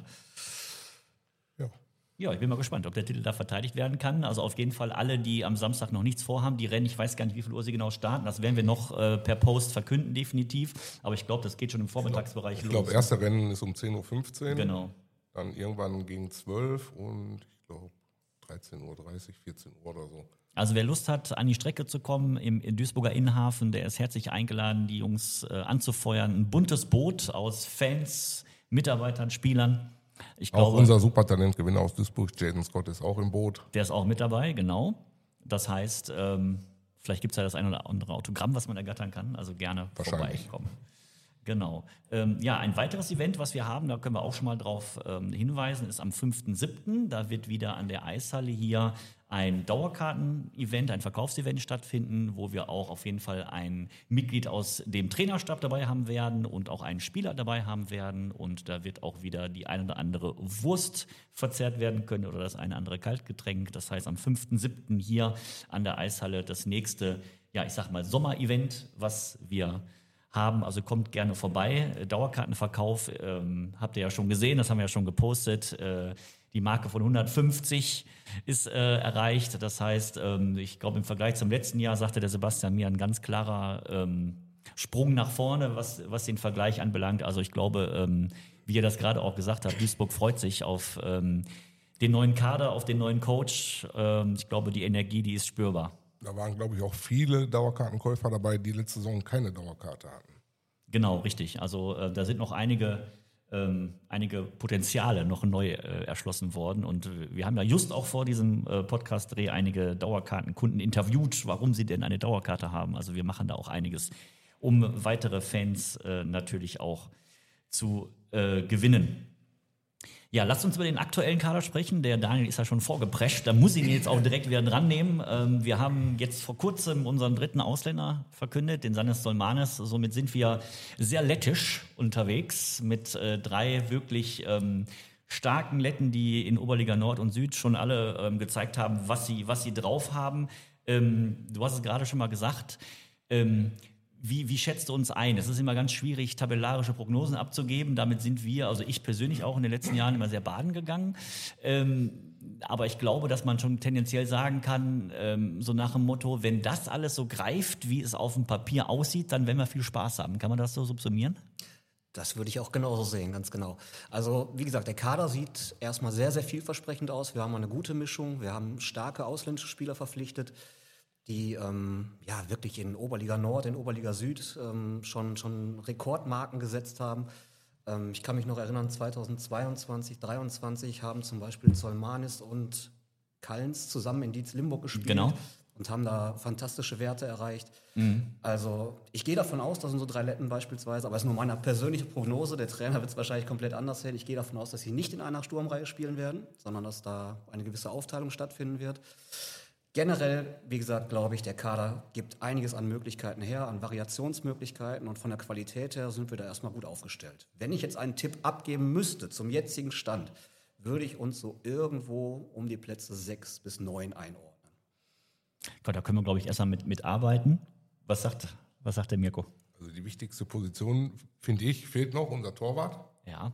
Ja, ich bin mal gespannt, ob der Titel da verteidigt werden kann. Also auf jeden Fall alle, die am Samstag noch nichts vorhaben, die Rennen, ich weiß gar nicht, wie viel Uhr sie genau starten. Das werden wir noch per Post verkünden, definitiv. Aber ich glaube, das geht schon im Vormittagsbereich los. Ich glaube, erste Rennen ist um 10.15 Uhr. Genau. Dann irgendwann gegen 12 und ich glaube 13.30 Uhr, 14 Uhr oder so. Also wer Lust hat, an die Strecke zu kommen im Duisburger Innenhafen, der ist herzlich eingeladen, die Jungs anzufeuern. Ein buntes Boot aus Fans, Mitarbeitern, Spielern. Ich glaube, auch unser Supertalentgewinner aus Duisburg, Jaden Scott, ist auch im Boot. Der ist auch mit dabei, genau. Das heißt, vielleicht gibt es ja das ein oder andere Autogramm, was man ergattern kann. Also gerne vorbeikommen. Genau. Ein weiteres Event, was wir haben, da können wir auch schon mal drauf hinweisen, ist am 5.7. Da wird wieder an der Eishalle hier ein Dauerkarten-Event, ein Verkaufsevent stattfinden, wo wir auch auf jeden Fall ein Mitglied aus dem Trainerstab dabei haben werden und auch einen Spieler dabei haben werden. Und da wird auch wieder die ein oder andere Wurst verzehrt werden können oder das eine andere Kaltgetränk. Das heißt, am 5.7. hier an der Eishalle das nächste, ja, ich sag mal, Sommerevent, was wir haben. Also kommt gerne vorbei. Dauerkartenverkauf habt ihr ja schon gesehen, das haben wir ja schon gepostet. Die Marke von 150 ist erreicht. Das heißt, ich glaube, im Vergleich zum letzten Jahr sagte der Sebastian mir ein ganz klarer Sprung nach vorne, was den Vergleich anbelangt. Also ich glaube, wie ihr das gerade auch gesagt habt, Duisburg freut sich auf den neuen Kader, auf den neuen Coach. Ich glaube, die Energie, die ist spürbar. Da waren, glaube ich, auch viele Dauerkartenkäufer dabei, die letzte Saison keine Dauerkarte hatten. Genau, richtig. Also da sind noch einige Potenziale noch neu erschlossen worden. Und wir haben ja just auch vor diesem Podcast-Dreh einige Dauerkartenkunden interviewt, warum sie denn eine Dauerkarte haben. Also wir machen da auch einiges, um weitere Fans natürlich auch zu gewinnen. Ja, lasst uns über den aktuellen Kader sprechen. Der Daniel ist ja schon vorgeprescht. Da muss ich ihn jetzt auch direkt wieder dran nehmen. Wir haben jetzt vor kurzem unseren 3. Ausländer verkündet, den Sanis Solmanes. Somit sind wir sehr lettisch unterwegs mit 3 wirklich starken Letten, die in Oberliga Nord und Süd schon alle gezeigt haben, was sie drauf haben. Du hast es gerade schon mal gesagt. Wie schätzt du uns ein? Es ist immer ganz schwierig, tabellarische Prognosen abzugeben. Damit sind wir, also ich persönlich auch in den letzten Jahren immer sehr baden gegangen. Aber ich glaube, dass man schon tendenziell sagen kann, so nach dem Motto, wenn das alles so greift, wie es auf dem Papier aussieht, dann werden wir viel Spaß haben. Kann man das so subsumieren? Das würde ich auch genauso sehen, ganz genau. Also wie gesagt, der Kader sieht erstmal sehr, sehr vielversprechend aus. Wir haben eine gute Mischung, wir haben starke ausländische Spieler verpflichtet, die wirklich in Oberliga Nord, in Oberliga Süd schon Rekordmarken gesetzt haben. Ich kann mich noch erinnern, 2022, 2023 haben zum Beispiel Solmanis und Kallens zusammen in Dietz-Limburg gespielt. Genau. Und haben da fantastische Werte erreicht. Also ich gehe davon aus, dass unsere 3 Letten beispielsweise, aber es ist nur meine persönliche Prognose, der Trainer wird es wahrscheinlich komplett anders sehen, ich gehe davon aus, dass sie nicht in einer Sturmreihe spielen werden, sondern dass da eine gewisse Aufteilung stattfinden wird. Generell, wie gesagt, glaube ich, der Kader gibt einiges an Möglichkeiten her, an Variationsmöglichkeiten und von der Qualität her sind wir da erstmal gut aufgestellt. Wenn ich jetzt einen Tipp abgeben müsste zum jetzigen Stand, würde ich uns so irgendwo um die Plätze 6 bis 9 einordnen. Gott, da können wir, glaube ich, erstmal mit arbeiten. Was sagt der Mirko? Also die wichtigste Position, finde ich, fehlt noch, unser Torwart. Ja.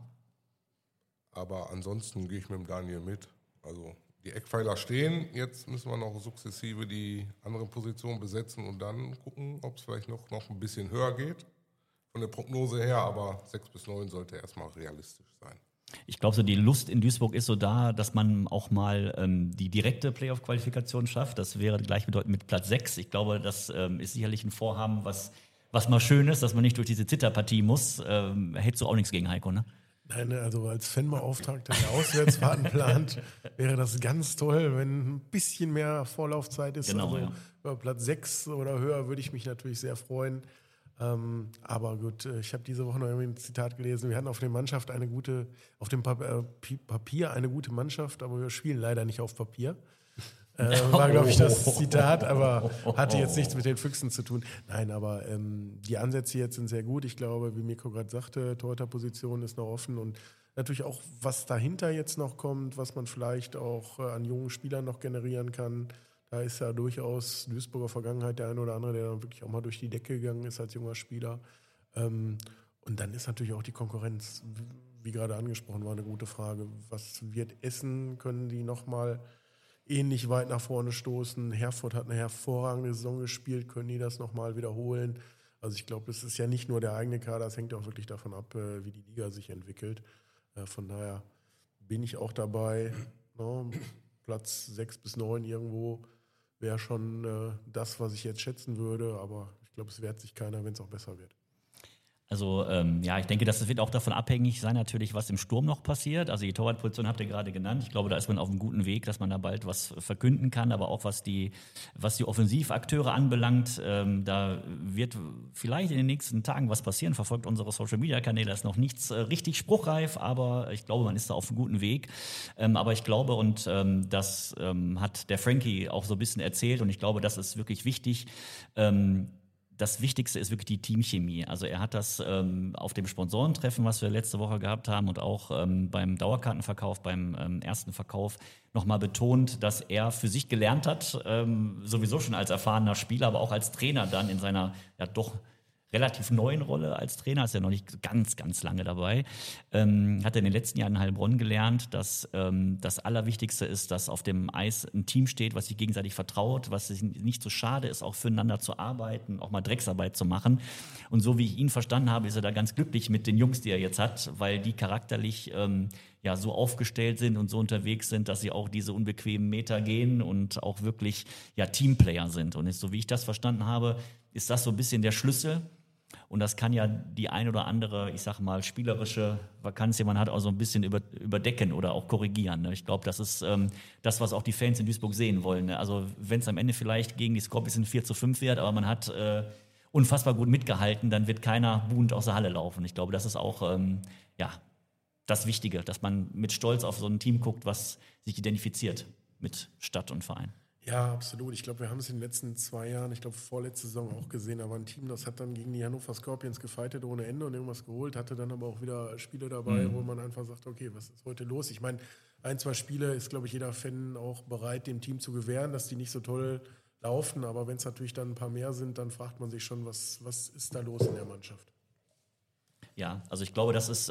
Aber ansonsten gehe ich mit dem Daniel mit. Also die Eckpfeiler stehen, jetzt müssen wir noch sukzessive die andere Position besetzen und dann gucken, ob es vielleicht noch ein bisschen höher geht. Von der Prognose her, aber 6 bis 9 sollte erstmal realistisch sein. Ich glaube, so die Lust in Duisburg ist so da, dass man auch mal die direkte Playoff-Qualifikation schafft. Das wäre gleichbedeutend mit Platz 6. Ich glaube, das ist sicherlich ein Vorhaben, was mal schön ist, dass man nicht durch diese Zitterpartie muss. Hättest du auch nichts gegen, Heiko, ne? Nein, also als Fanbeauftragter, der Auswärtsfahrten plant, wäre das ganz toll, wenn ein bisschen mehr Vorlaufzeit ist. Genau, also ja. Über Platz 6 oder höher würde ich mich natürlich sehr freuen. Aber gut, ich habe diese Woche noch ein Zitat gelesen. Wir hatten auf der Mannschaft auf dem Papier eine gute Mannschaft, aber wir spielen leider nicht auf Papier. War, glaube ich, das Zitat, aber hatte jetzt nichts mit den Füchsen zu tun. Nein, aber die Ansätze jetzt sind sehr gut. Ich glaube, wie Mirko gerade sagte, Torhüterposition ist noch offen und natürlich auch, was dahinter jetzt noch kommt, was man vielleicht auch an jungen Spielern noch generieren kann. Da ist ja durchaus Duisburger Vergangenheit der eine oder andere, der dann wirklich auch mal durch die Decke gegangen ist als junger Spieler. Und dann ist natürlich auch die Konkurrenz, wie gerade angesprochen, war eine gute Frage. Was wird Essen? Können die nochmal ähnlich weit nach vorne stoßen? Herford hat eine hervorragende Saison gespielt. Können die das nochmal wiederholen? Also ich glaube, das ist ja nicht nur der eigene Kader, es hängt auch wirklich davon ab, wie die Liga sich entwickelt. Von daher bin ich auch dabei. No, Platz 6 bis 9 irgendwo wäre schon das, was ich jetzt schätzen würde. Aber ich glaube, es wehrt sich keiner, wenn es auch besser wird. Also ich denke, das wird auch davon abhängig sein natürlich, was im Sturm noch passiert. Also die Torwartposition habt ihr gerade genannt. Ich glaube, da ist man auf einem guten Weg, dass man da bald was verkünden kann. Aber auch was die Offensivakteure anbelangt, da wird vielleicht in den nächsten Tagen was passieren. Verfolgt unsere Social-Media-Kanäle, ist noch nichts richtig spruchreif, aber ich glaube, man ist da auf einem guten Weg. Aber ich glaube, und das hat der Frankie auch so ein bisschen erzählt, und ich glaube, das ist wirklich wichtig, das Wichtigste ist wirklich die Teamchemie. Also er hat das auf dem Sponsorentreffen, was wir letzte Woche gehabt haben, und auch beim Dauerkartenverkauf, beim ersten Verkauf nochmal betont, dass er für sich gelernt hat, sowieso schon als erfahrener Spieler, aber auch als Trainer dann in seiner doch relativ neuen Rolle als Trainer, ist ja noch nicht ganz, ganz lange dabei, hat er in den letzten Jahren in Heilbronn gelernt, dass das Allerwichtigste ist, dass auf dem Eis ein Team steht, was sich gegenseitig vertraut, was nicht so schade ist, auch füreinander zu arbeiten, auch mal Drecksarbeit zu machen. Und so wie ich ihn verstanden habe, ist er da ganz glücklich mit den Jungs, die er jetzt hat, weil die charakterlich so aufgestellt sind und so unterwegs sind, dass sie auch diese unbequemen Meter gehen und auch wirklich Teamplayer sind. Und so wie ich das verstanden habe, ist das so ein bisschen der Schlüssel. Und das kann ja die ein oder andere, ich sag mal, spielerische Vakanz, die man hat, auch so ein bisschen überdecken oder auch korrigieren. Ne? Ich glaube, das ist das, was auch die Fans in Duisburg sehen wollen. Ne? Also wenn es am Ende vielleicht gegen die Scorpions 4:5 wird, aber man hat unfassbar gut mitgehalten, dann wird keiner buhend aus der Halle laufen. Ich glaube, das ist auch das Wichtige, dass man mit Stolz auf so ein Team guckt, was sich identifiziert mit Stadt und Verein. Ja, absolut. Ich glaube, wir haben es in den letzten 2 Jahren, ich glaube vorletzte Saison auch gesehen, da war ein Team, das hat dann gegen die Hannover Scorpions gefightet ohne Ende und irgendwas geholt, hatte dann aber auch wieder Spiele dabei, wo man einfach sagt, okay, was ist heute los? Ich meine, 1-2 Spiele ist, glaube ich, jeder Fan auch bereit, dem Team zu gewähren, dass die nicht so toll laufen, aber wenn es natürlich dann ein paar mehr sind, dann fragt man sich schon, was ist da los in der Mannschaft? Ja, also ich glaube, das ist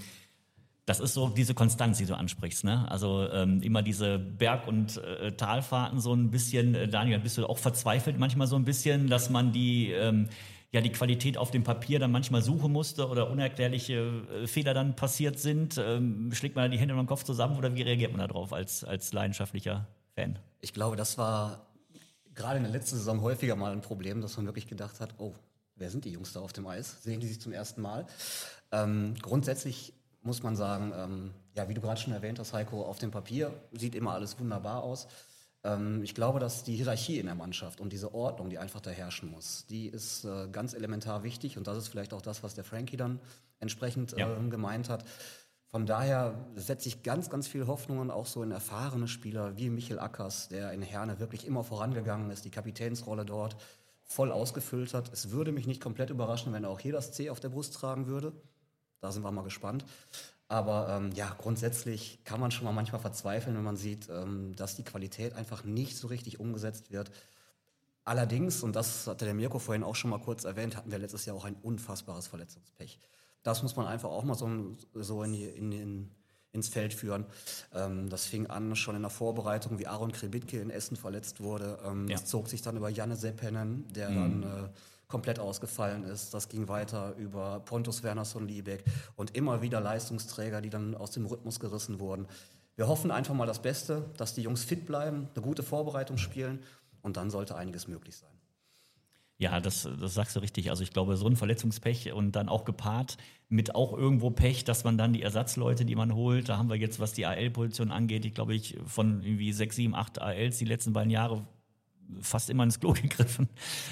so diese Konstanz, die du ansprichst, ne? Also immer diese Berg- und Talfahrten so ein bisschen. Daniel, bist du auch verzweifelt manchmal so ein bisschen, dass man die Qualität auf dem Papier dann manchmal suchen musste oder unerklärliche Fehler dann passiert sind? Schlägt man da die Hände über den Kopf zusammen oder wie reagiert man darauf als leidenschaftlicher Fan? Ich glaube, das war gerade in der letzten Saison häufiger mal ein Problem, dass man wirklich gedacht hat, oh, wer sind die Jungs da auf dem Eis? Sehen die sich zum ersten Mal? Grundsätzlich muss man sagen, wie du gerade schon erwähnt hast, Heiko, auf dem Papier sieht immer alles wunderbar aus. Ich glaube, dass die Hierarchie in der Mannschaft und diese Ordnung, die einfach da herrschen muss, die ist ganz elementar wichtig und das ist vielleicht auch das, was der Frankie dann entsprechend gemeint hat. Von daher setze ich ganz, ganz viel Hoffnungen auch so in erfahrene Spieler wie Michael Ackers, der in Herne wirklich immer vorangegangen ist, die Kapitänsrolle dort voll ausgefüllt hat. Es würde mich nicht komplett überraschen, wenn er auch hier das C auf der Brust tragen würde. Da sind wir mal gespannt. Aber grundsätzlich kann man schon mal manchmal verzweifeln, wenn man sieht, dass die Qualität einfach nicht so richtig umgesetzt wird. Allerdings, und das hatte der Mirko vorhin auch schon mal kurz erwähnt, hatten wir letztes Jahr auch ein unfassbares Verletzungspech. Das muss man einfach auch mal so ins Feld führen. Das fing an schon in der Vorbereitung, wie Aaron Krebitke in Essen verletzt wurde. Das zog sich dann über Janne Seppänen, der dann komplett ausgefallen ist. Das ging weiter über Pontus Wernersson-Liebeck und immer wieder Leistungsträger, die dann aus dem Rhythmus gerissen wurden. Wir hoffen einfach mal das Beste, dass die Jungs fit bleiben, eine gute Vorbereitung spielen und dann sollte einiges möglich sein. Ja, das sagst du richtig. Also ich glaube, so ein Verletzungspech und dann auch gepaart mit auch irgendwo Pech, dass man dann die Ersatzleute, die man holt, da haben wir jetzt, was die AL-Position angeht, von irgendwie 6, 7, 8 ALs die letzten beiden Jahre fast immer ins Klo gegriffen.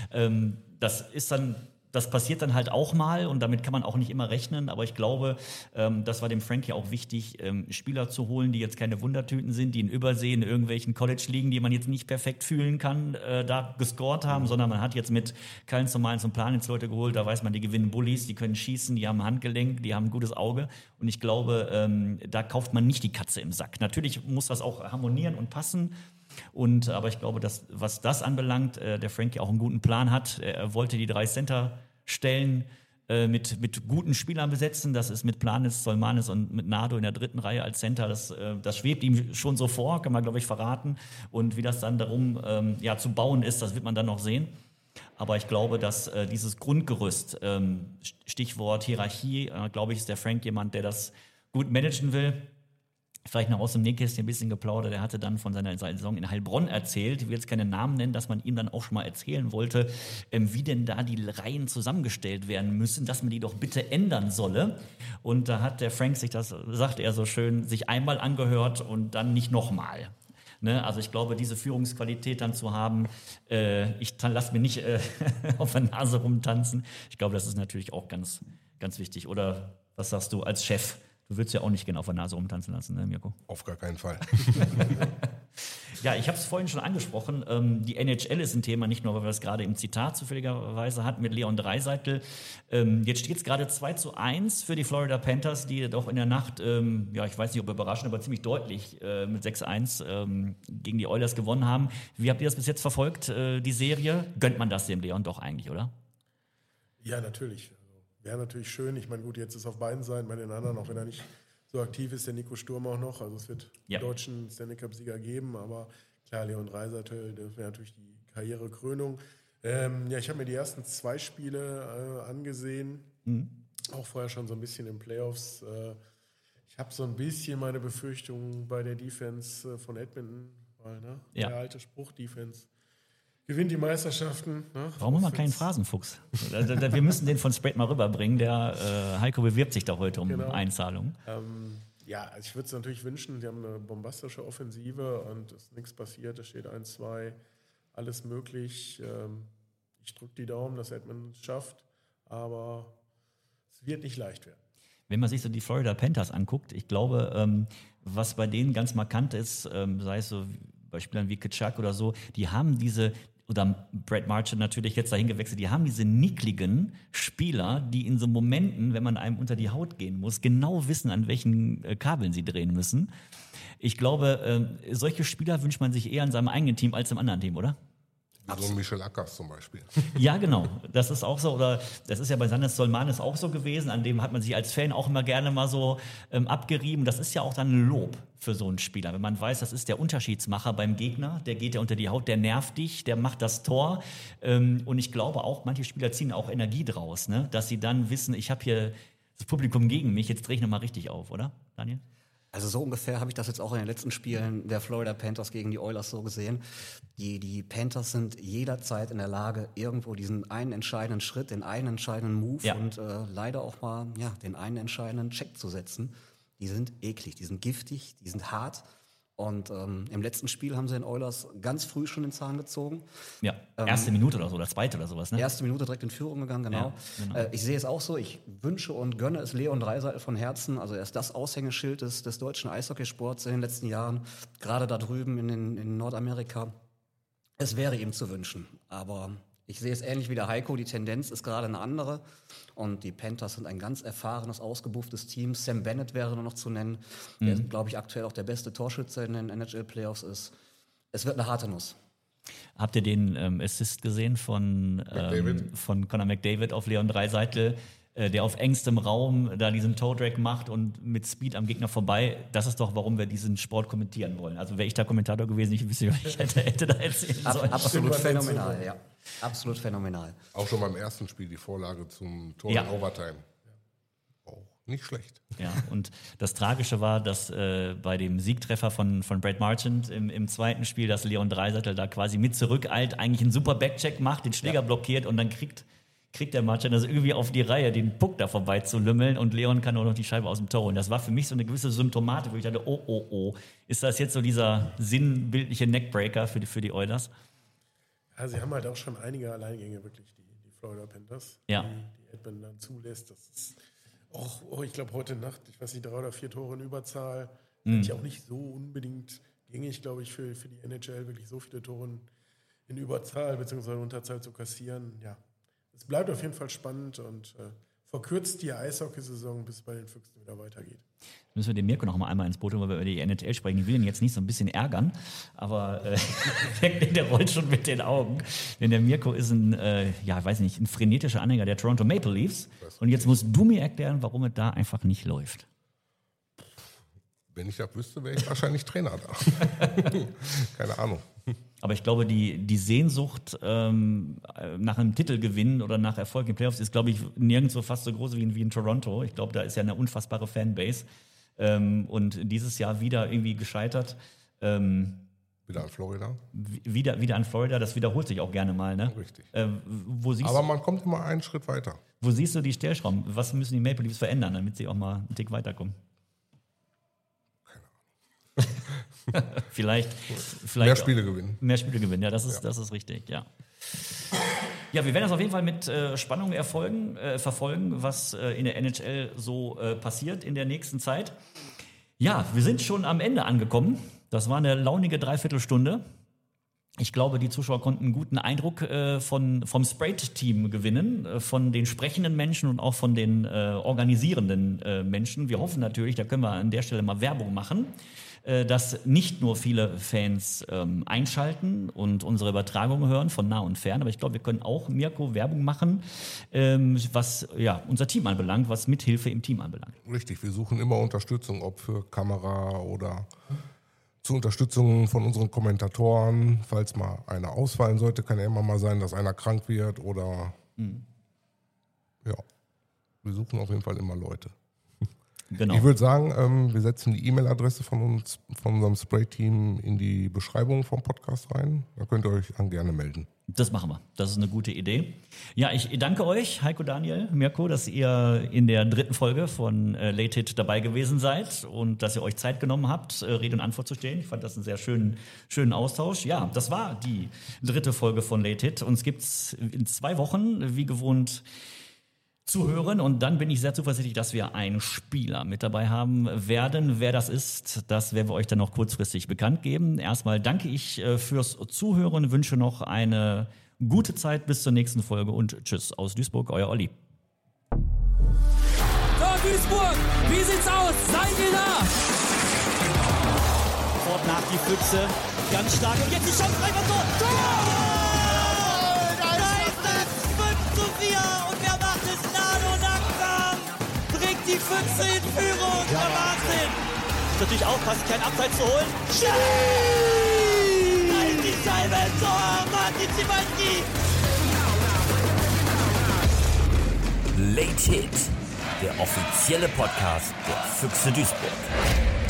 Das passiert dann halt auch mal und damit kann man auch nicht immer rechnen, aber ich glaube, das war dem Frankie auch wichtig, Spieler zu holen, die jetzt keine Wundertüten sind, die in Übersee in irgendwelchen College-Ligen, die man jetzt nicht perfekt fühlen kann, da gescored haben, sondern man hat jetzt mit Kallens und Mainz und Planitz Leute geholt, da weiß man, die gewinnen Bullies, die können schießen, die haben ein Handgelenk, die haben ein gutes Auge und ich glaube, da kauft man nicht die Katze im Sack. Natürlich muss das auch harmonieren und passen, aber ich glaube, dass, was das anbelangt, der Frankie auch einen guten Plan hat. Er wollte die 3 Center-Stellen mit guten Spielern besetzen. Das ist mit Planitz, Solmanis und mit Nado in der 3. Reihe als Center. Das schwebt ihm schon so vor, kann man, glaube ich, verraten. Und wie das dann darum zu bauen ist, das wird man dann noch sehen. Aber ich glaube, dass dieses Grundgerüst, Stichwort Hierarchie, glaube ich, ist der Frank jemand, der das gut managen will. vielleicht noch aus dem Nähkästchen ein bisschen geplaudert. Er hatte dann von seiner Saison in Heilbronn erzählt, ich will jetzt keine Namen nennen, dass man ihm dann auch schon mal erzählen wollte, wie denn da die Reihen zusammengestellt werden müssen, dass man die doch bitte ändern solle. Und da hat der Frank sich das, sagt er so schön, sich einmal angehört und dann nicht nochmal. Ne? Also ich glaube, diese Führungsqualität dann zu haben, ich lasse mir nicht auf der Nase rumtanzen. Ich glaube, das ist natürlich auch ganz, ganz wichtig. Oder was sagst du als Chef? Du würdest ja auch nicht gerne auf der Nase rumtanzen lassen, ne, Mirko? Auf gar keinen Fall. Ja, ich habe es vorhin schon angesprochen. Die NHL ist ein Thema, nicht nur, weil wir es gerade im Zitat zufälligerweise hatten mit Leon Draisaitl. Jetzt steht es gerade 2:1 für die Florida Panthers, die doch in der Nacht, ja, ich weiß nicht, ob überraschend, aber ziemlich deutlich mit 6:1 gegen die Oilers gewonnen haben. Wie habt ihr das bis jetzt verfolgt, die Serie? Gönnt man das dem Leon doch eigentlich, oder? Ja, natürlich. Wäre natürlich schön. Ich meine, gut, jetzt ist auf beiden Seiten, bei den anderen, auch wenn er nicht so aktiv ist, der Nico Sturm auch noch. Also es wird einen deutschen Stanley Cup-Sieger geben, aber klar, Leon Draisaitl, das wäre natürlich die Karrierekrönung. Ja, ich habe mir die ersten 2 Spiele angesehen, auch vorher schon so ein bisschen in Playoffs. Ich habe so ein bisschen meine Befürchtungen bei der Defense von Edmonton, weil der alte Spruch, Defense gewinnt die Meisterschaften. Ne? Warum haben wir keinen Phrasenfuchs? Wir müssen den von Spread mal rüberbringen. Der Heiko bewirbt sich da heute um Einzahlung. Ja, also ich würde es natürlich wünschen. Die haben eine bombastische Offensive und es ist nichts passiert. Es steht 1-2, alles möglich. Ich drücke die Daumen, dass Edmonton es schafft, aber es wird nicht leicht werden. Wenn man sich so die Florida Panthers anguckt, ich glaube, was bei denen ganz markant ist, sei es so bei Spielern wie Tkachuk oder so, die haben diese, oder Brad Marchand natürlich jetzt dahin gewechselt, die haben diese nickligen Spieler, die in so Momenten, wenn man einem unter die Haut gehen muss, genau wissen, an welchen Kabeln sie drehen müssen. Ich glaube, solche Spieler wünscht man sich eher in seinem eigenen Team als im anderen Team, oder? So ein Michel Ackers zum Beispiel. Ja, genau. Das ist auch so. Oder das ist ja bei Sanders Solmanis auch so gewesen. An dem hat man sich als Fan auch immer gerne mal so abgerieben. Das ist ja auch dann ein Lob für so einen Spieler. Wenn man weiß, das ist der Unterschiedsmacher beim Gegner, der geht ja unter die Haut, der nervt dich, der macht das Tor. Und ich glaube auch, manche Spieler ziehen auch Energie draus, ne? Dass sie dann wissen, ich habe hier das Publikum gegen mich, jetzt drehe ich nochmal richtig auf, oder, Daniel? Also so ungefähr habe ich das jetzt auch in den letzten Spielen der Florida Panthers gegen die Oilers so gesehen. Die Panthers sind jederzeit in der Lage, irgendwo diesen einen entscheidenden Schritt, den einen entscheidenden Move und leider auch mal den einen entscheidenden Check zu setzen. Die sind eklig, die sind giftig, die sind hart. Und im letzten Spiel haben sie den Oilers ganz früh schon den Zahn gezogen. Ja, erste Minute oder so, oder zweite oder sowas, ne? Erste Minute direkt in Führung gegangen, genau. Ja, genau. Ich sehe es auch so, ich wünsche und gönne es Leon Draisaitl von Herzen. Also er ist das Aushängeschild des deutschen Eishockeysports in den letzten Jahren, gerade da drüben in Nordamerika. Es wäre ihm zu wünschen, aber ich sehe es ähnlich wie der Heiko, die Tendenz ist gerade eine andere und die Panthers sind ein ganz erfahrenes, ausgebufftes Team. Sam Bennett wäre nur noch zu nennen, der, glaube ich, aktuell auch der beste Torschütze in den NHL-Playoffs ist. Es wird eine harte Nuss. Habt ihr den Assist gesehen von Connor McDavid auf Leon Draisaitl, der auf engstem Raum da diesen Toe-Drag macht und mit Speed am Gegner vorbei? Das ist doch, warum wir diesen Sport kommentieren wollen. Also wäre ich da Kommentator gewesen, ich wüsste, was ich hätte da erzählen sollen. Absolut phänomenal, ja. Absolut phänomenal. Auch schon beim ersten Spiel die Vorlage zum Tor in Overtime. Auch nicht schlecht. Ja, und das Tragische war, dass bei dem Siegtreffer von Brad Marchand im zweiten Spiel, dass Leon Draisaitl da quasi mit zurückeilt, eigentlich einen super Backcheck macht, den Schläger blockiert und dann kriegt der Marchand das irgendwie auf die Reihe, den Puck da vorbei zu lümmeln und Leon kann auch noch die Scheibe aus dem Tor holen. Das war für mich so eine gewisse Symptomatik, wo ich dachte, oh, ist das jetzt so dieser sinnbildliche Neckbreaker für die Oilers? Ja, sie haben halt auch schon einige Alleingänge, wirklich, die Florida Panthers, die Edmonton dann zulässt. Das ist auch, ich glaube, heute Nacht, ich weiß nicht, 3 oder 4 Tore in Überzahl. Sind ja auch nicht so unbedingt gängig, glaube ich, für die NHL, wirklich so viele Tore in Überzahl bzw. Unterzahl zu kassieren. Ja, es bleibt auf jeden Fall spannend und verkürzt die Eishockeysaison, bis es bei den Füchsen wieder weitergeht. Müssen wir den Mirko noch mal einmal ins Boot holen, weil wir über die NHL sprechen. Ich will ihn jetzt nicht so ein bisschen ärgern, aber der rollt schon mit den Augen. Denn der Mirko ist ein frenetischer Anhänger der Toronto Maple Leafs. Und jetzt musst du mir erklären, warum es da einfach nicht läuft. Wenn ich das wüsste, wäre ich wahrscheinlich Trainer da. Keine Ahnung. Aber ich glaube, die Sehnsucht nach einem Titelgewinn oder nach Erfolg in Playoffs ist, glaube ich, nirgendwo fast so groß wie in Toronto. Ich glaube, da ist ja eine unfassbare Fanbase. Und dieses Jahr wieder irgendwie gescheitert. Wieder an Florida. Wieder an Florida, das wiederholt sich auch gerne mal. Ne? Richtig. Aber man kommt immer einen Schritt weiter. Wo siehst du die Stellschrauben? Was müssen die Maple Leafs verändern, damit sie auch mal einen Tick weiterkommen? vielleicht mehr Spiele gewinnen. Mehr Spiele gewinnen, ja, das ist richtig, ja. Ja, wir werden das auf jeden Fall mit Spannung verfolgen, was in der NHL so passiert in der nächsten Zeit. Ja, wir sind schon am Ende angekommen. Das war eine launige Dreiviertelstunde. Ich glaube, die Zuschauer konnten einen guten Eindruck vom Sprayed-Team gewinnen, von den sprechenden Menschen und auch von den organisierenden Menschen. Wir hoffen natürlich, da können wir an der Stelle mal Werbung machen, dass nicht nur viele Fans einschalten und unsere Übertragungen hören von nah und fern, aber ich glaube, wir können auch, Mirko, Werbung machen, was unser Team anbelangt, was Mithilfe im Team anbelangt. Richtig, wir suchen immer Unterstützung, ob für Kamera oder zur Unterstützung von unseren Kommentatoren. Falls mal einer ausfallen sollte, kann ja immer mal sein, dass einer krank wird oder ja, wir suchen auf jeden Fall immer Leute. Genau. Ich würde sagen, wir setzen die E-Mail-Adresse von unserem Spray-Team in die Beschreibung vom Podcast rein. Da könnt ihr euch dann gerne melden. Das machen wir. Das ist eine gute Idee. Ja, ich danke euch, Heiko, Daniel, Mirko, dass ihr in der 3. Folge von Late Hit dabei gewesen seid und dass ihr euch Zeit genommen habt, Rede und Antwort zu stehen. Ich fand das einen sehr schönen Austausch. Ja, das war die 3. Folge von Late Hit. Uns gibt's in 2 Wochen, wie gewohnt, zu hören, und dann bin ich sehr zuversichtlich, dass wir einen Spieler mit dabei haben werden. Wer das ist, das werden wir euch dann noch kurzfristig bekannt geben. Erstmal danke ich fürs Zuhören, wünsche noch eine gute Zeit bis zur nächsten Folge und tschüss aus Duisburg, euer Olli. So, Duisburg, wie sieht's aus? Seid ihr da? Fort nach die Füchse, ganz stark, und jetzt die Chance, einfach so. Tor! Da ist es 5:4 und wer macht es? Nano Nackam bringt die Füchse in Führung. Der Wahnsinn. Muss natürlich aufpassen, kein Abseits zu holen. Schieß! Da ist die Scheibe, Tor, Martin Szymanski. Late Hit, der offizielle Podcast der Füchse Duisburg.